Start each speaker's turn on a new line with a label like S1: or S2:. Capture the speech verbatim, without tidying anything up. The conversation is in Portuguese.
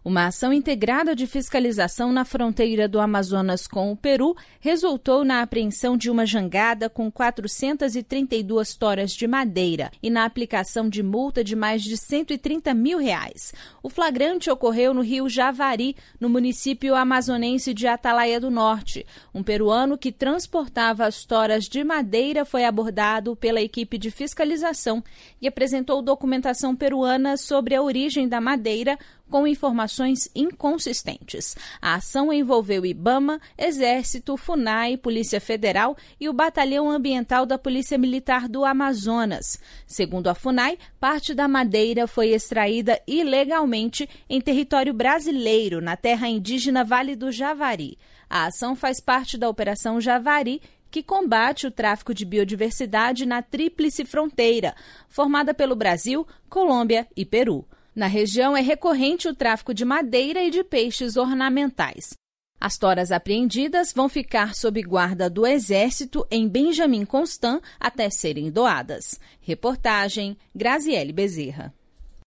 S1: Uma ação integrada de fiscalização na fronteira do Amazonas com o Peru resultou na apreensão de uma jangada com quatrocentas e trinta e duas toras de madeira e na aplicação de multa de mais de cento e trinta mil reais. O flagrante ocorreu no rio Javari, no município amazonense de Atalaia do Norte. Um peruano que transportava as toras de madeira foi abordado pela equipe de fiscalização e apresentou documentação peruana sobre a origem da madeira, com informações inconsistentes. A ação envolveu IBAMA, Exército, FUNAI, Polícia Federal e o Batalhão Ambiental da Polícia Militar do Amazonas. Segundo a FUNAI, parte da madeira foi extraída ilegalmente em território brasileiro, na terra indígena Vale do Javari. A ação faz parte da Operação Javari, que combate o tráfico de biodiversidade na Tríplice Fronteira, formada pelo Brasil, Colômbia e Peru. Na região é recorrente o tráfico de madeira e de peixes ornamentais. As toras apreendidas vão ficar sob guarda do Exército em Benjamin Constant até serem doadas. Reportagem Graziele Bezerra.